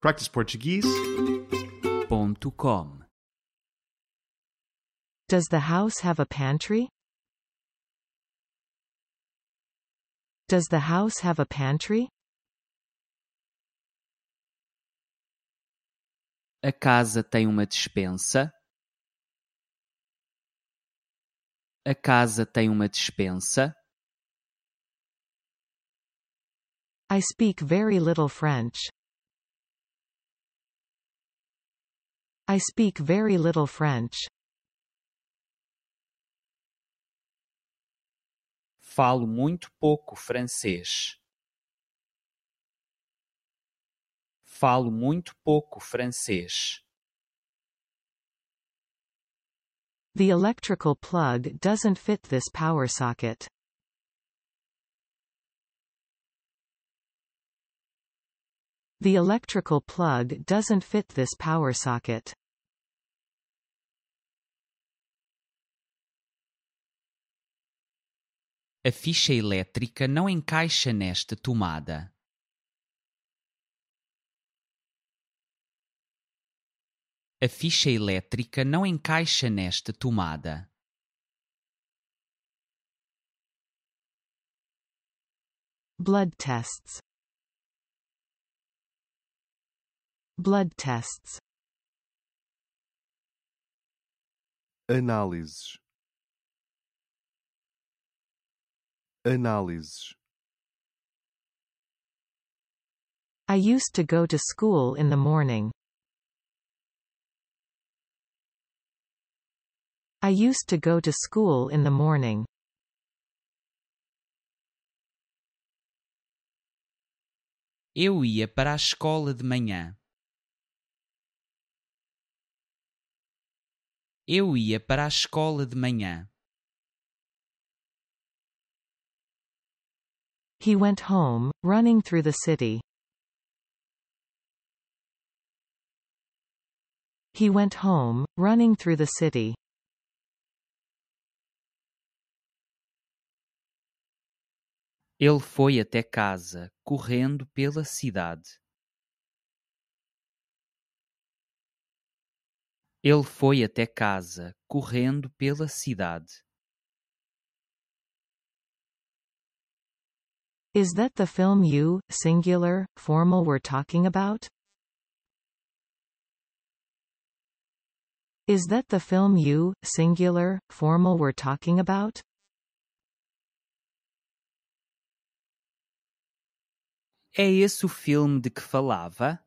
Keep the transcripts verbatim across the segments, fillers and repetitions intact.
practice portuguese ponto com. Does the house have a pantry? Does the house have a pantry? A casa tem uma despensa? A casa tem uma despensa? I speak very little French. I speak very little French. Falo muito pouco francês. Falo muito pouco francês. The electrical plug doesn't fit this power socket. The electrical plug doesn't fit this power socket. A ficha elétrica não encaixa nesta tomada. A ficha elétrica não encaixa nesta tomada. Blood tests. Blood tests. análises análises I used to go to school in the morning. I used to go to school in the morning. Eu ia para a escola de manhã. Eu ia para a escola de manhã. He went home, running through the city. He went home, running through the city. Ele foi até casa, correndo pela cidade. Ele foi até casa, correndo pela cidade. Is that the film you, singular, formal were talking about? Is that the film you, singular, formal were talking about? É esse o filme de que falava?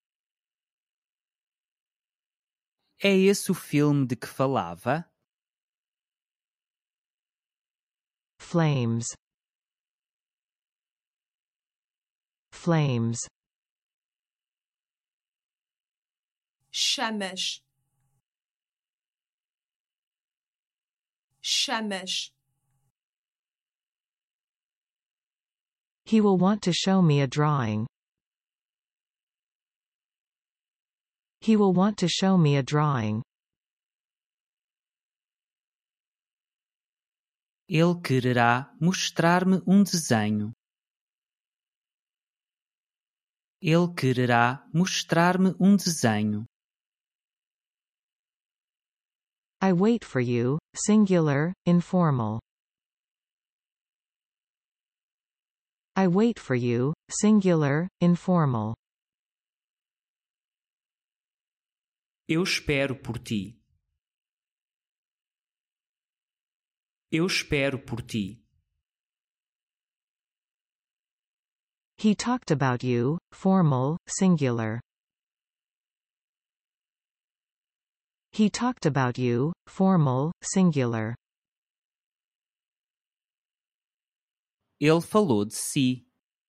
É esse o filme de que falava? Flames. Flames. chamas, chamas. He will want to show me a drawing. He will want to show me a drawing. Ele quererá mostrar-me um desenho. Ele quererá mostrar-me um desenho. I wait for you, singular, informal. I wait for you, singular, informal. Eu espero por ti. Eu espero por ti. He talked about you, formal, singular. He talked about you, formal, singular. Ele falou de si.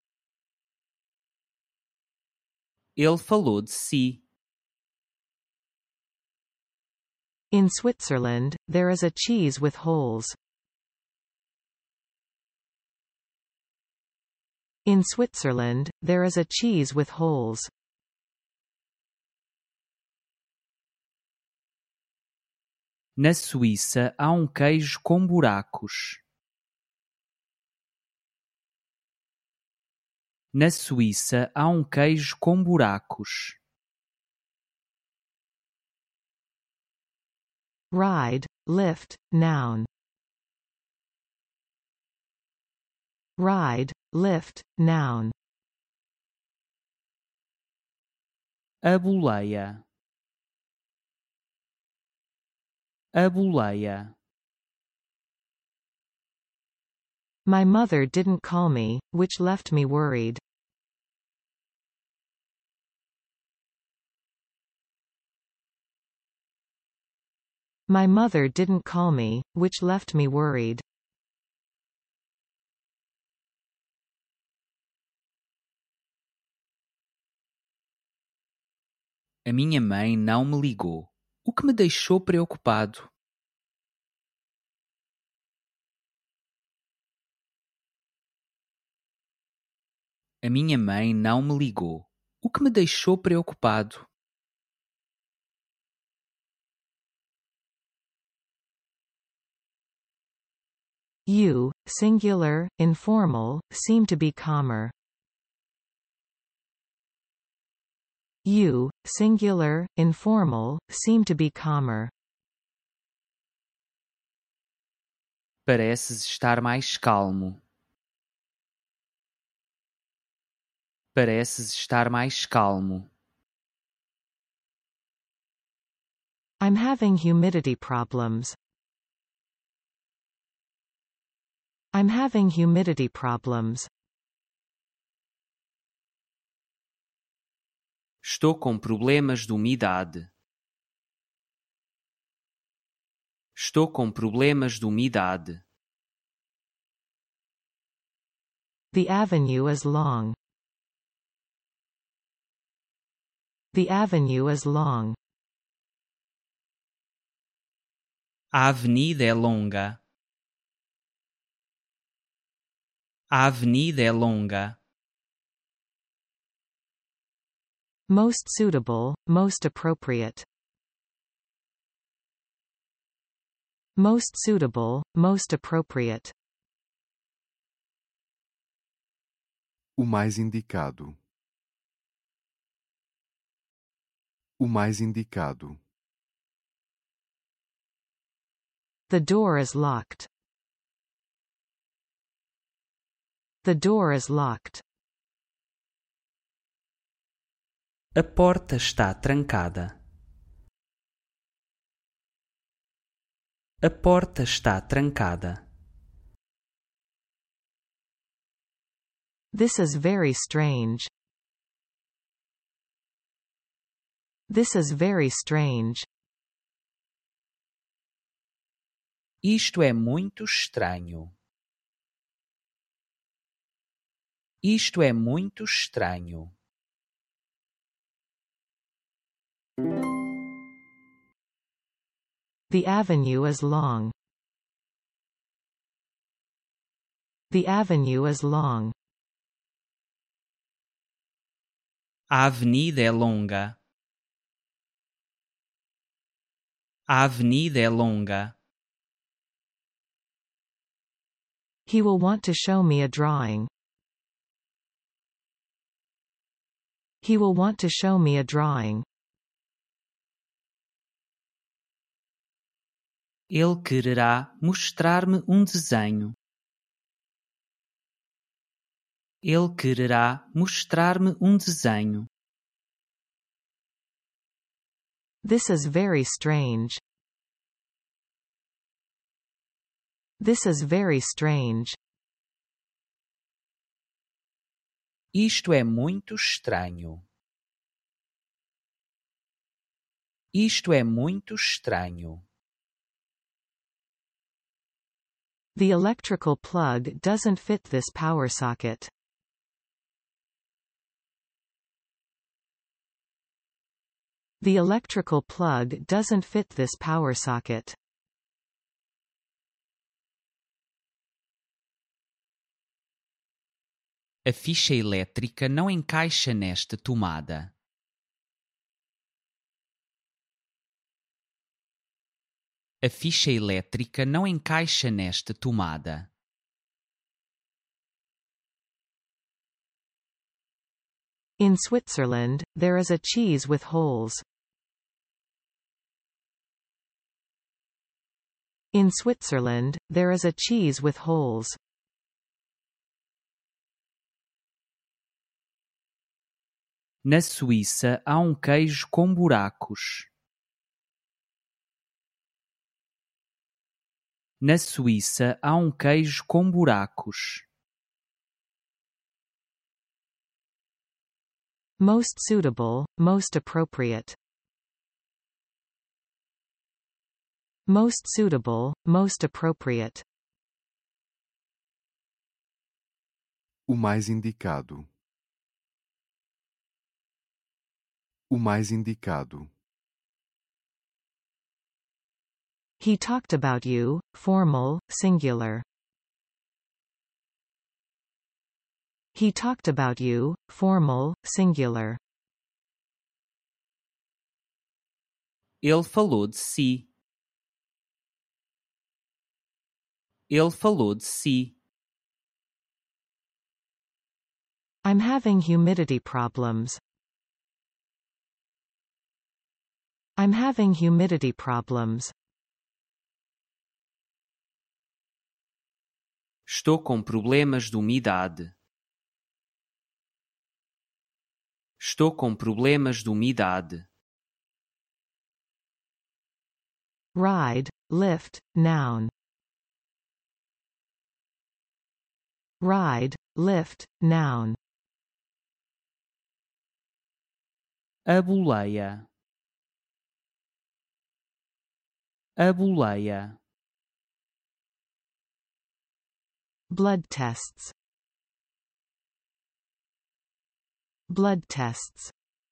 Ele falou de si. In Switzerland, there is a cheese with holes. In Switzerland, there is a cheese with holes. Na Suíça há um queijo com buracos. Na Suíça há um queijo com buracos. Ride, lift, noun. Ride, lift, noun. A boleia. A boleia. My mother didn't call me, which left me worried. My mother didn't call me, which left me worried. A minha mãe não me ligou, o que me deixou preocupado. A minha mãe não me ligou, o que me deixou preocupado. You, singular, informal, seem to be calmer. You, singular, informal, seem to be calmer. Pareces estar mais calmo. Pareces estar mais calmo. I'm having humidity problems. I'm having humidity problems. Estou com problemas de umidade. Estou com problemas de umidade. The avenue is long. The avenue is long. A avenida é longa. A avenida é longa. Most suitable, most appropriate. Most suitable, most appropriate. O mais indicado. O mais indicado. The door is locked. The door is locked. A porta está trancada. A porta está trancada. This is very strange. This is very strange. Isto é muito estranho. Isto é muito estranho. The avenue is long. The avenue is long. A avenida é longa. A avenida é longa. He will want to show me a drawing. He will want to show me a drawing. Ele quererá mostrar-me um desenho. Ele quererá mostrar-me um desenho. This is very strange. This is very strange. Isto é muito estranho. Isto é muito estranho. The electrical plug doesn't fit this power socket. The electrical plug doesn't fit this power socket. A ficha elétrica não encaixa nesta tomada. A ficha elétrica não encaixa nesta tomada. In Switzerland, there is a cheese with holes. In Switzerland, there is a cheese with holes. Na Suíça há um queijo com buracos. Na Suíça há um queijo com buracos. Most suitable, most appropriate. Most suitable, most appropriate. O mais indicado. O mais indicado. He talked about you, formal, singular. He talked about you, formal, singular. Ele falou de si. Ele falou de si. I'm having humidity problems. I'm having humidity problems. Estou com problemas de umidade. Estou com problemas de umidade. Ride, lift, noun. Ride, lift, noun. A boleia. A boleia. Blood tests. Blood tests.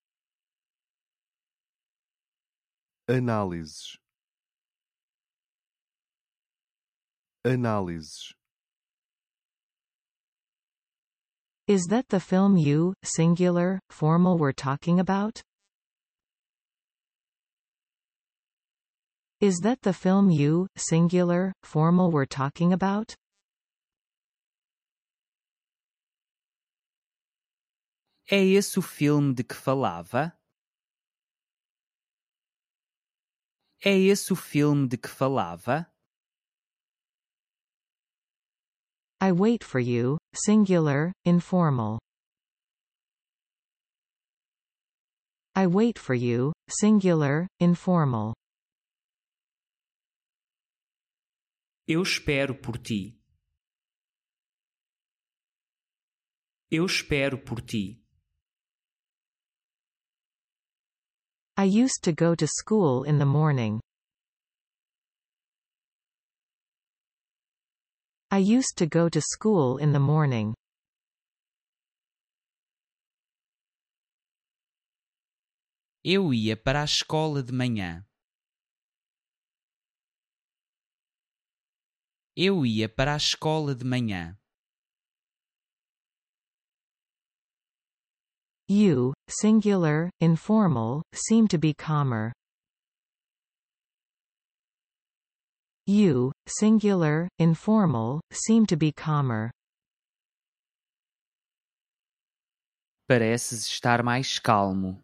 Análises. Análises. Is that the film you, singular, formal were talking about? Is that the film you, singular, formal were talking about? É esse o filme de que falava? É esse o filme de que falava? I wait for you, singular, informal. I wait for you, singular, informal. Eu espero por ti. Eu espero por ti. I used to go to school in the morning. I used to go to school in the morning. Eu ia para a escola de manhã. Eu ia para a escola de manhã. You, singular, informal, seem to be calmer. You, singular, informal, seem to be calmer. Pareces estar mais calmo.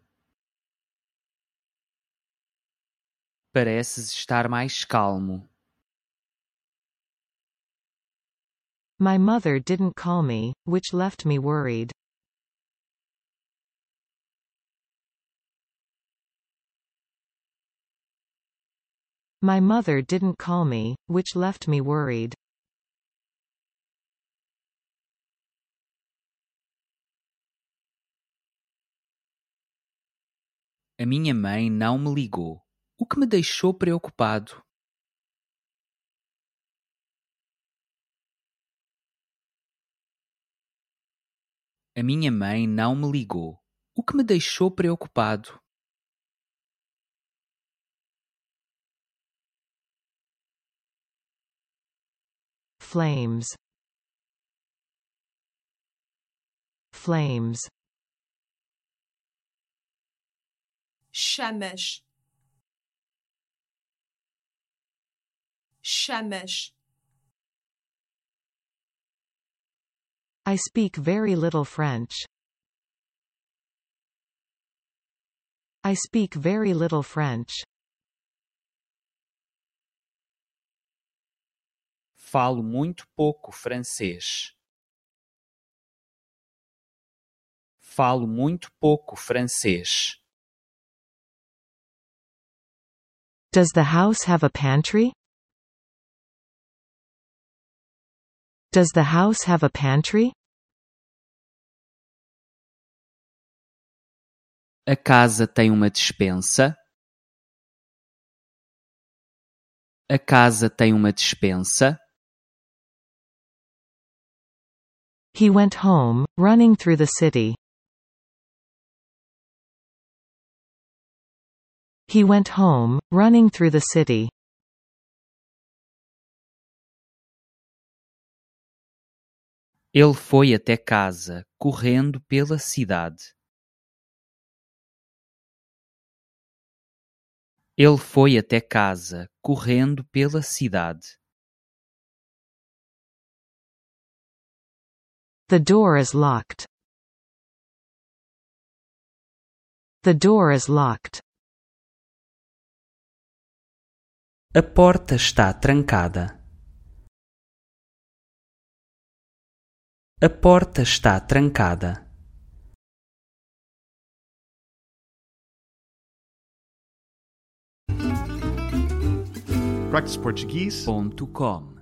Pareces estar mais calmo. My mother didn't call me, which left me worried. My mother didn't call me, which left me worried. A minha mãe não me ligou, o que me deixou preocupado. A minha mãe não me ligou, o que me deixou preocupado. Flames. Flames. chamas, chamas. I speak very little French. I speak very little French. Falo muito pouco francês. Falo muito pouco francês. Does the house have a pantry? Does the house have a pantry? A casa tem uma despensa? A casa tem uma despensa? He went home, running through the city. He went home, running through the city. Ele foi até casa, correndo pela cidade. Ele foi até casa, correndo pela cidade. The door is locked. The door is locked. A porta está trancada. A porta está trancada. practice portuguese ponto com